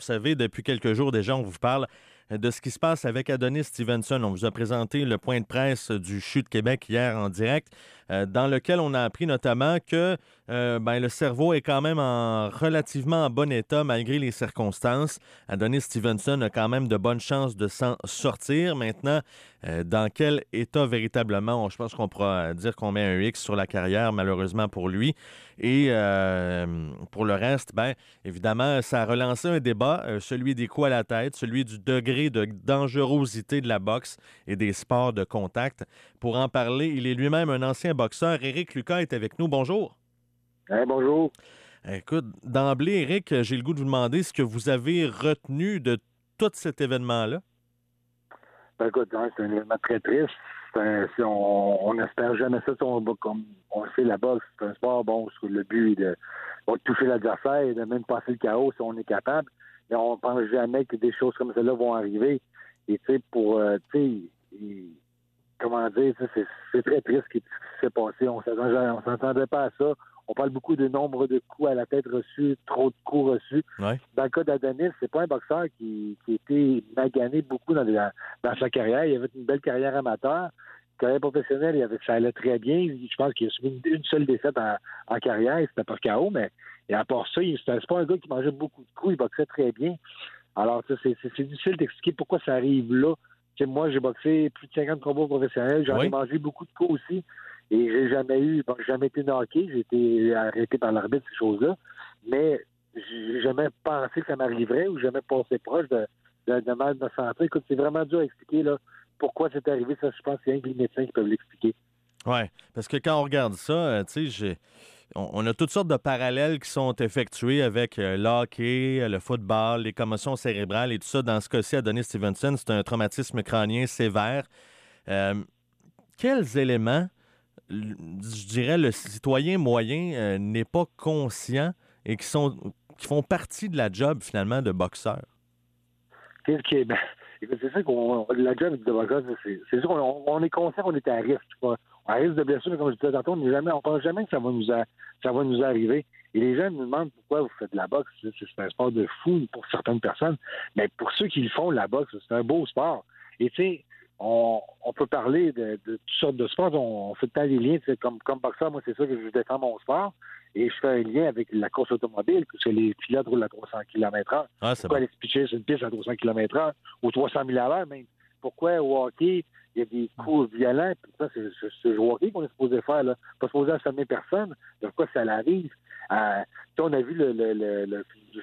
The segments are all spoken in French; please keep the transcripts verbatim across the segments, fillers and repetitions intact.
savez, depuis quelques jours déjà, on vous parle de ce qui se passe avec Adonis Stevenson. On vous a présenté le point de presse du C H U de Québec hier en direct, euh, dans lequel on a appris notamment que euh, ben, le cerveau est quand même en relativement en bon état malgré les circonstances. Adonis Stevenson a quand même de bonnes chances de s'en sortir. Maintenant, euh, dans quel état véritablement, on, je pense qu'on pourra dire qu'on met un X sur la carrière, malheureusement pour lui. Et euh, pour le reste, ben évidemment, ça a relancé un débat, euh, celui des coups à la tête, celui du degré de dangerosité de la boxe et des sports de contact. Pour en parler, il est lui-même un ancien boxeur. Éric Lucas est avec nous. Bonjour. Hey, bonjour. Écoute, d'emblée, Éric, j'ai le goût de vous demander ce que vous avez retenu de tout cet événement-là. Ben, écoute, hein, c'est un événement très triste. C'est un, si on n'espère jamais ça. On, comme on sait, la boxe, c'est un sport, bon, sur le but de, de toucher l'adversaire et de même passer le chaos si on est capable. Mais on ne pense jamais que des choses comme celle-là vont arriver. Et tu sais, pour, euh, tu sais, comment dire, c'est, c'est très triste ce qui s'est passé. On ne s'entendait pas à ça. On parle beaucoup du nombre de coups à la tête reçus, trop de coups reçus. Ouais. Dans le cas d'Adonis, c'est pas un boxeur qui, qui a été magané beaucoup dans, les, dans sa carrière. Il avait une belle carrière amateur. Carrière professionnelle, il avait, ça allait très bien. Je pense qu'il a subi une, une seule défaite en, en carrière, c'était par K O, mais et à part ça, il, c'était pas un gars qui mangeait beaucoup de coups, il boxait très bien. Alors, c'est, c'est, c'est difficile d'expliquer pourquoi ça arrive là. Tu sais, moi, j'ai boxé plus de cinquante combats professionnels, j'en oui. ai mangé beaucoup de coups aussi, et j'ai jamais eu, bon, j'ai jamais été knocké, j'ai été arrêté par l'arbitre, ces choses-là, mais j'ai jamais pensé que ça m'arriverait ou jamais passé proche de, de, de mal de ma santé. Écoute, c'est vraiment dur à expliquer, là, pourquoi c'est arrivé, ça, je pense qu'il y a que les médecins qui peuvent l'expliquer. Oui, parce que quand on regarde ça, euh, tu sais, j'ai... On, on a toutes sortes de parallèles qui sont effectués avec euh, le hockey, le football, les commotions cérébrales et tout ça. Dans ce cas-ci, Adonis Stevenson, c'est un traumatisme crânien sévère. Euh, quels éléments, je dirais, le citoyen moyen euh, n'est pas conscient et qui sont qui font partie de la job, finalement, de boxeur? Qu'est-ce qui est... Ben, écoute, c'est ça qu'on... La job de boxeur, c'est, c'est sûr qu'on on est conscient qu'on est à risque. On risque de blessure, mais comme je disais tantôt, on ne jamais, on pense jamais que ça va nous a, ça va nous arriver. Et les gens nous demandent pourquoi vous faites de la boxe. C'est, c'est un sport de fou pour certaines personnes. Mais pour ceux qui le font, la boxe, c'est un beau sport. Et tu sais, on, on peut parler de, de toutes sortes de sports. On, on fait tant des liens. Comme, comme boxeur, moi, c'est ça que je défends mon sport. Et je fais un lien avec la course automobile, parce que les pilotes roulent à trois cents kilomètres heure. Ah, c'est Pourquoi bon. aller se pitcher sur une piste à trois cents kilomètres heure ou trois cent mille à l'heure même? Pourquoi au hockey, il y a des coups violents, puis ça, c'est, c'est, c'est le hockey qu'on est supposé faire, là. Pas supposé assommer personne. Pourquoi ça l'arrive? Euh, on a vu le, le, le, le,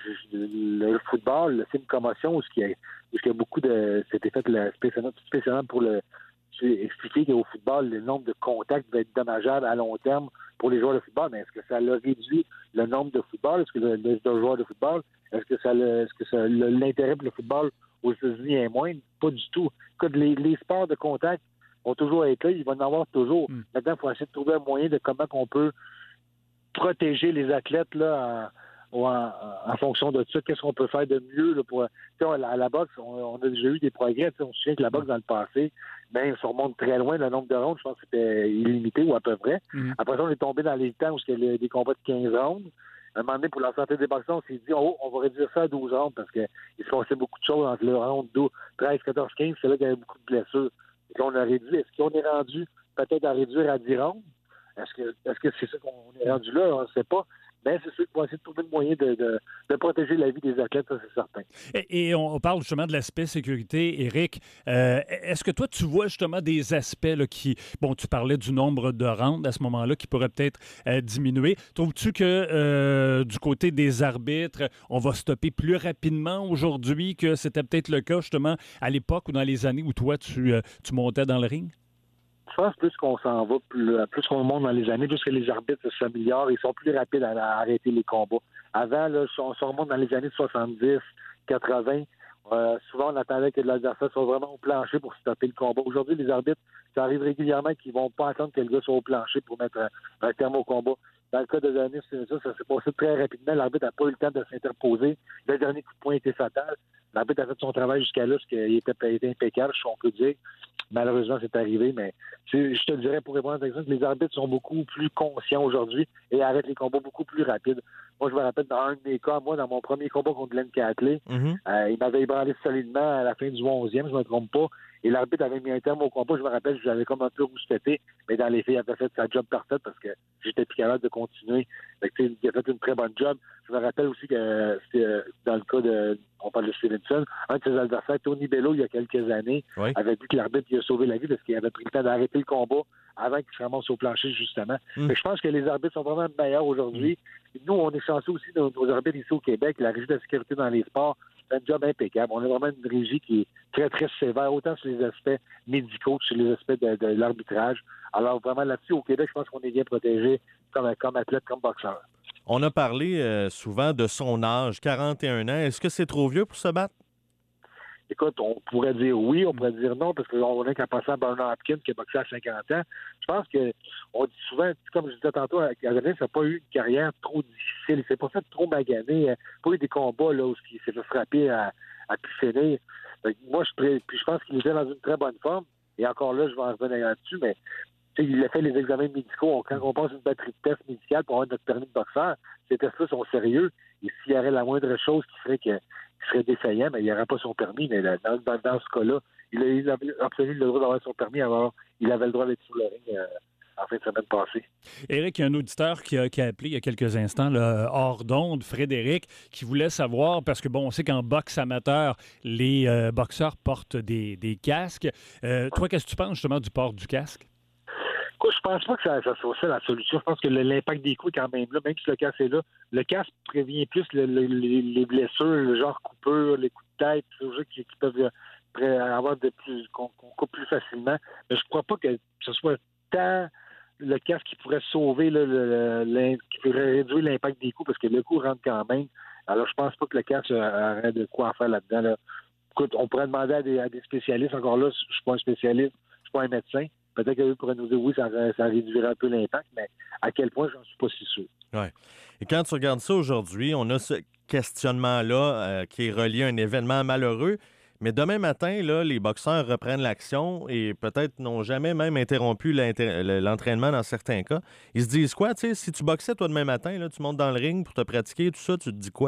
le, le football, le film Commotion, où il y a, où il y a beaucoup de... C'était fait le, spécialement, spécialement pour le expliquer qu'au football, le nombre de contacts va être dommageable à long terme pour les joueurs de football. Mais est-ce que ça l'a réduit le nombre de football? Est-ce que le, le, de joueurs de football? Est-ce que ça le, est-ce que ça, le, l'intérêt pour le football aux États-Unis est moindre? Pas du tout. Écoute, les, les sports de contact vont toujours être là, ils vont en avoir toujours. Mm. Maintenant, il faut essayer de trouver un moyen de comment on peut protéger les athlètes là en, en, en fonction de ça. Qu'est-ce qu'on peut faire de mieux là, pour... À la, à la boxe, on, on a déjà eu des progrès. On se souvient que la boxe, dans le passé, ben, ça remonte très loin. Le nombre de rounds, je pense que c'était illimité ou à peu près. Mm. Après ça, on est tombé dans les temps où il y avait des combats de quinze rounds. À un moment donné, pour la santé des boxeurs, on s'est dit, oh, on va réduire ça à douze rounds parce qu'il se passait beaucoup de choses entre le round treize, quatorze, quinze. C'est là qu'il y avait beaucoup de blessures. Et qu'on a réduit. Est-ce qu'on est rendu peut-être à réduire à dix rounds? Est-ce que, est-ce que c'est ça qu'on est rendu là? On ne sait pas. Mais c'est sûr qu'on va essayer de trouver le moyen de, de, de protéger la vie des athlètes, ça, c'est certain. Et, et on parle justement de l'aspect sécurité. Éric, euh, est-ce que toi, tu vois justement des aspects là, qui... Bon, tu parlais du nombre de rounds à ce moment-là qui pourrait peut-être euh, diminuer. Trouves-tu que euh, du côté des arbitres, on va stopper plus rapidement aujourd'hui que c'était peut-être le cas justement à l'époque ou dans les années où toi, tu, euh, tu montais dans le ring? Je pense plus qu'on s'en va, plus, plus qu'on monte dans les années, plus que les arbitres s'améliorent, ils sont plus rapides à, à arrêter les combats. Avant, là, on se remonte dans les années soixante-dix, quatre-vingts, euh, souvent on attendait que l'adversaire soit vraiment au plancher pour stopper le combat. Aujourd'hui, les arbitres, ça arrive régulièrement qu'ils vont pas attendre que le gars soit au plancher pour mettre un, un terme au combat. Dans le cas de Denis, c'est ça, ça s'est passé très rapidement. L'arbitre n'a pas eu le temps de s'interposer. Le dernier coup de poing était fatal. L'arbitre a fait son travail jusqu'à là, parce qu'il était, il était impeccable, on peut dire. Malheureusement, c'est arrivé, mais je te dirais, pour répondre à ta question, que les arbitres sont beaucoup plus conscients aujourd'hui et arrêtent les combats beaucoup plus rapides. Moi, je me rappelle dans un de mes cas, moi, dans mon premier combat contre Glenn Catley, Mm-hmm. euh, il m'avait ébranlé solidement à la fin du onzième, je ne me trompe pas. Et l'arbitre avait mis un terme au combat. Je me rappelle, j'avais comme un peu rouspété, mais dans les faits, il avait fait sa job parfaite parce que j'étais plus capable de continuer. Fait que, il a fait une très bonne job. Je me rappelle aussi que euh, c'était euh, dans le cas de, on parle de Stevenson, un de ses adversaires, Tony Bello, il y a quelques années, Oui. avait dit que l'arbitre lui a sauvé la vie parce qu'il avait pris le temps d'arrêter le combat avant qu'il se ramasse au plancher, justement. Mm. Mais je pense que les arbitres sont vraiment meilleurs aujourd'hui. Mm. Nous, on est chanceux aussi de nos arbitres ici au Québec. La Régie de la sécurité dans les sports, c'est un job impeccable. On a vraiment une régie qui est très, très sévère, autant sur les aspects médicaux que sur les aspects de, de l'arbitrage. Alors, vraiment, là-dessus, au Québec, je pense qu'on est bien protégé comme, comme athlète, comme boxeur. On a parlé euh, souvent de son âge, quarante et un ans. Est-ce que c'est trop vieux pour se battre? Écoute, on pourrait dire oui, on pourrait dire non, parce qu'on a qu'à passer à Bernard Hopkins qui a boxé à cinquante ans. Je pense que on dit souvent, comme je disais tantôt, Adonis n'a pas eu une carrière trop difficile. Il s'est pas fait trop maganer. Il n'a pas eu des combats là, où il s'est fait frapper à, à pu finir. Moi, je, puis je pense qu'il était dans une très bonne forme. Et encore là, je vais en revenir là-dessus, mais il a fait les examens médicaux. Quand on passe une batterie de tests médicales pour avoir notre permis de boxeur, ces tests-là sont sérieux. Et s'il y aurait la moindre chose qui ferait que qui serait défaillant, mais il n'y aurait pas son permis. Mais dans, dans, dans ce cas-là, il a, il a obtenu le droit d'avoir son permis, alors il avait le droit d'être sur le ring euh, en fin de semaine passée. Éric, il y a un auditeur qui a, qui a appelé il y a quelques instants, là, hors d'onde, Frédéric, qui voulait savoir, parce que bon, on sait qu'en boxe amateur, les euh, boxeurs portent des, des casques. Euh, toi, qu'est-ce que tu penses justement du port du casque? Je pense pas que ça, ça soit ça la solution. Je pense que l'impact des coups est quand même là, même si le casque est là. Le casque prévient plus le, le, les, les blessures, le genre coupure, les coups de tête, ces choses qui, qui peuvent avoir de plus, qu'on, qu'on coupe plus facilement. Mais je crois pas que ce soit tant le casque qui pourrait sauver, là, le, le, qui pourrait réduire l'impact des coups, parce que le coup rentre quand même. Alors, je pense pas que le casque aurait de quoi en faire là-dedans. Là. Écoute, on pourrait demander à des, à des spécialistes. Encore là, je suis pas un spécialiste, je suis pas un médecin. Peut-être qu'eux pourraient nous dire oui, ça, ça réduirait un peu l'impact, mais à quel point, j'en suis pas si sûr. Oui. Et quand tu regardes ça aujourd'hui, on a ce questionnement-là euh, qui est relié à un événement malheureux, mais demain matin, là, les boxeurs reprennent l'action et peut-être n'ont jamais même interrompu l'entraînement dans certains cas. Ils se disent quoi, tu sais, si tu boxais toi demain matin, là, tu montes dans le ring pour te pratiquer, tout ça, tu te dis quoi?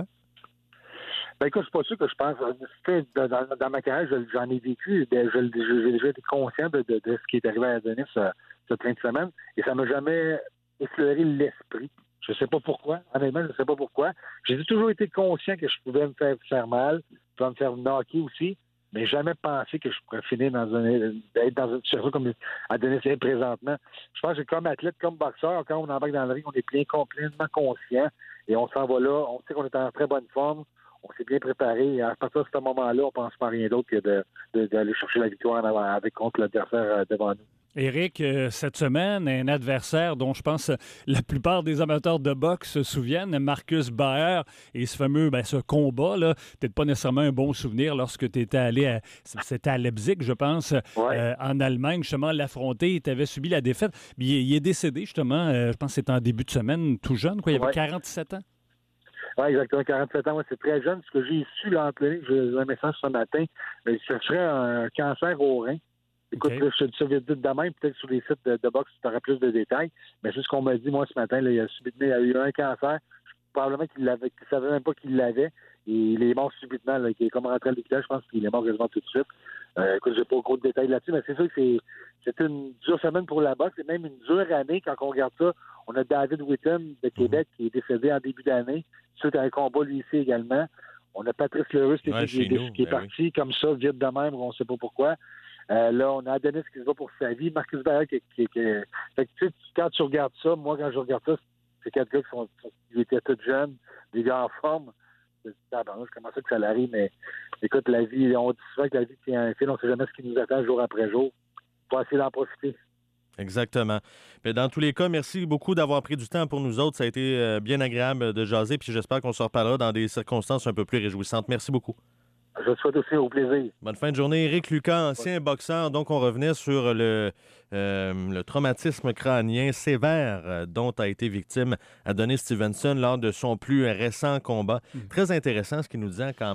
Ben écoute, je suis pas sûr que je pense. Dans, dans, dans ma carrière, j'en ai vécu. J'ai déjà été conscient de, de, de ce qui est arrivé à Adonis euh, cette fin de semaine. Et ça m'a jamais effleuré l'esprit. Je sais pas pourquoi. Honnêtement, je sais pas pourquoi. J'ai toujours été conscient que je pouvais me faire, faire mal, je pouvais me faire knocker aussi, mais jamais pensé que je pourrais finir dans un être dans une situation comme Adonis est présentement. Je pense que comme athlète, comme boxeur, quand on embarque dans le ring, on est bien complètement conscient et on s'en va là. On sait qu'on est en très bonne forme. On s'est bien préparé. Et à partir de ce moment-là, on ne pense pas à rien d'autre que de, de, d'aller chercher la victoire en avant, avec contre l'adversaire devant nous. Éric, cette semaine, un adversaire dont je pense la plupart des amateurs de boxe se souviennent, Marcus Baer, et ce fameux, ben, ce combat, là, peut-être pas nécessairement un bon souvenir lorsque tu étais allé à, c'était à Leipzig, je pense, ouais. euh, en Allemagne, justement, l'affronter, tu avais subi la défaite. Il, il est décédé, justement, euh, je pense que c'était en début de semaine, tout jeune, quoi, il avait ouais. quarante-sept ans. Oui, exactement, quarante-sept ans, ouais, c'est très jeune. Ce que j'ai su là, entre les lignes, j'ai eu un message ce matin, mais ce serait un cancer au rein. Écoute, okay. là, je te dis ça vite de même, peut-être sur les sites de, de boxe, tu auras plus de détails, mais c'est ce qu'on m'a dit, moi, ce matin, là, il, a subitement, il a eu un cancer, probablement qu'il l'avait, qu'il savait même pas qu'il l'avait, et il est mort subitement, là, il est comme rentré à l'hôpital, je pense qu'il est mort quasiment tout de suite. Euh, écoute, j'ai pas beaucoup de détails là-dessus, mais c'est sûr que c'est, c'est une dure semaine pour la boxe, et même une dure année, quand on regarde ça. On a David Whitten de Québec qui est décédé en début d'année, suite à un combat, lui ici également. On a Patrice Lheureux qui, ouais, qui, nous, qui est ben parti oui. comme ça, vite de même, on ne sait pas pourquoi. Euh, là, on a Adonis qui se va pour sa vie, Marcus Baer qui, qui, qui... Fait que, tu sais, quand tu regardes ça, moi, quand je regarde ça, c'est quatre gars qui sont, qui étaient tous jeunes, des gars en forme. Je dis, ah, ben, comment ça que ça l'arrive, mais écoute, la vie, on dit souvent que la vie tient un fil, on ne sait jamais ce qui nous attend jour après jour. Il faut essayer d'en profiter. Exactement. Mais dans tous les cas, merci beaucoup d'avoir pris du temps pour nous autres. Ça a été bien agréable de jaser, puis j'espère qu'on se reparlera dans des circonstances un peu plus réjouissantes. Merci beaucoup. Je te souhaite aussi au plaisir. Bonne fin de journée. Éric Lucas, ancien ouais. boxeur. Donc, on revenait sur le, euh, le traumatisme crânien sévère euh, dont a été victime Adonis Stevenson lors de son plus récent combat. Mmh. Très intéressant ce qu'il nous disait quand même.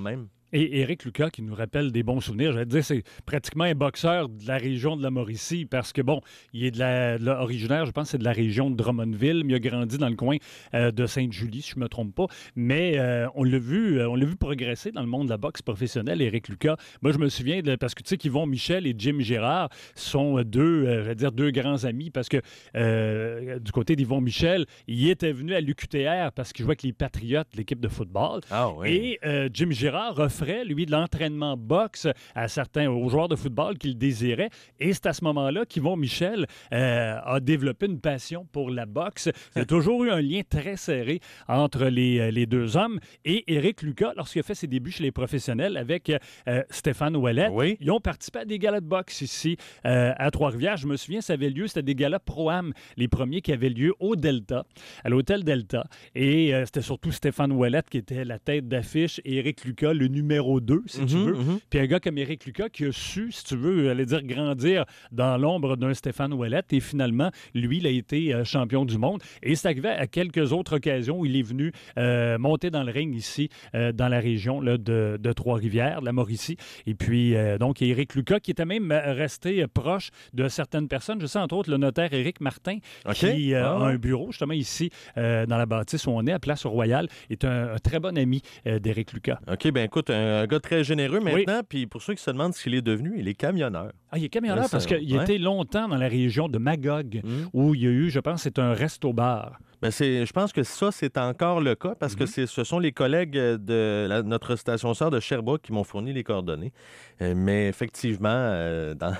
Et Éric Lucas qui nous rappelle des bons souvenirs. J'allais dire, c'est pratiquement un boxeur de la région de la Mauricie parce que, bon, il est de la, de la originaire, je pense, c'est de la région de Drummondville, mais il a grandi dans le coin euh, de Sainte-Julie, si je ne me trompe pas. Mais euh, on l'a vu, euh, on l'a vu progresser dans le monde de la boxe professionnelle, Éric Lucas. Moi, je me souviens, de, parce que tu sais qu'Yvon Michel et Jim Gérard sont deux, euh, je vais dire, deux grands amis parce que euh, du côté d'Yvon Michel, il était venu à l'U Q T R parce qu'il jouait avec les Patriotes, l'équipe de football. Ah oui. Et euh, Jim Gérard offrait lui, de l'entraînement boxe à certains, aux joueurs de football qu'il désirait. Et c'est à ce moment-là qu'Yvon Michel euh, a développé une passion pour la boxe. Il y a toujours eu un lien très serré entre les, les deux hommes. Et Éric Lucas, lorsqu'il a fait ses débuts chez les professionnels avec euh, Stéphane Ouellette, oui. ils ont participé à des galas de boxe ici euh, à Trois-Rivières. Je me souviens, ça avait lieu, c'était des galas Pro-Am, les premiers qui avaient lieu au Delta, à l'hôtel Delta. Et euh, c'était surtout Stéphane Ouellette qui était la tête d'affiche et Éric Lucas, le numéro deux, si mm-hmm, tu veux. Mm-hmm. Puis un gars comme Éric Lucas qui a su, si tu veux, aller dire grandir dans l'ombre d'un Stéphane Ouellette. Et finalement, lui, il a été euh, champion du monde. Et c'est arrivé à quelques autres occasions où il est venu euh, monter dans le ring ici, euh, dans la région là, de, de Trois-Rivières, de la Mauricie. Et puis, euh, donc, Éric Lucas qui était même resté proche de certaines personnes. Je sais, entre autres, le notaire Éric Martin, okay. qui euh, oh. a un bureau, justement, ici, euh, dans la bâtisse où on est, à Place Royale, est un, un très bon ami euh, d'Éric Lucas. OK, bien écoute, un un gars très généreux maintenant. Oui. Puis pour ceux qui se demandent ce qu'il est devenu, il est camionneur. Ah, il est camionneur parce qu'il ouais. était longtemps dans la région de Magog, mm. où il y a eu, je pense, c'est un resto-bar. Bien, c'est, je pense que ça, c'est encore le cas parce mm-hmm. que c'est, ce sont les collègues de la, notre station sœur de Sherbrooke qui m'ont fourni les coordonnées. Euh, mais effectivement, euh, dans,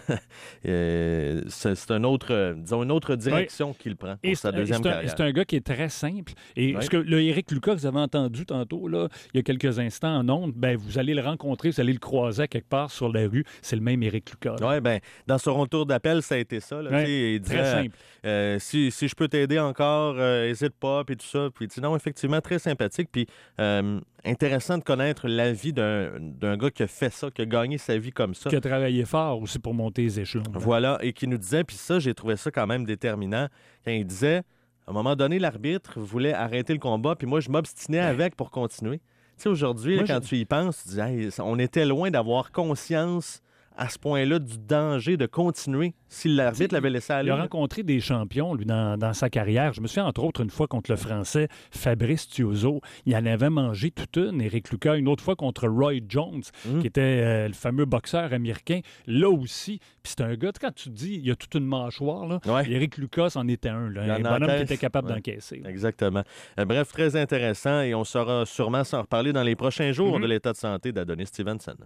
euh, c'est, c'est un autre, disons, une autre direction oui. qu'il prend pour et sa deuxième c'est un, carrière. C'est un gars qui est très simple. Et oui. ce que le Éric Lucas, vous avez entendu tantôt, là, il y a quelques instants en ondes, ben, vous allez le rencontrer, vous allez le croiser quelque part sur la rue. C'est le même Éric Lucas. Oui, bien, dans son retour d'appel, ça a été ça. Là, ouais, il disait, très simple. Euh, si, si je peux t'aider encore, euh, n'hésite pas, puis tout ça. Puis il dit non, effectivement, très sympathique. Puis euh, intéressant de connaître la vie d'un, d'un gars qui a fait ça, qui a gagné sa vie comme ça. Qui a travaillé fort aussi pour monter les échelons. Voilà, et qui nous disait, puis ça, j'ai trouvé ça quand même déterminant, quand il disait, à un moment donné, l'arbitre voulait arrêter le combat, puis moi, je m'obstinais ouais. avec pour continuer. Tu sais, aujourd'hui, moi, là, quand je... tu y penses, tu dis, hey, on était loin d'avoir conscience à ce point-là du danger de continuer si l'arbitre l'avait laissé aller. Il a rencontré des champions, lui, dans, dans sa carrière. Je me souviens, entre autres, une fois contre le Français Fabrice Tiuso. Il en avait mangé toute une, Éric Lucas. Une autre fois contre Roy Jones, mmh. qui était euh, le fameux boxeur américain. Là aussi. Puis c'est un gars, quand tu dis, il y a toute une mâchoire, là. Ouais. Éric Lucas en était un. Là, un bonhomme encaisse. Qui était capable ouais. d'encaisser. Là. Exactement. Euh, bref, très intéressant. Et on saura sûrement s'en reparler dans les prochains jours mmh. de l'état de santé d'Adonis Stevenson.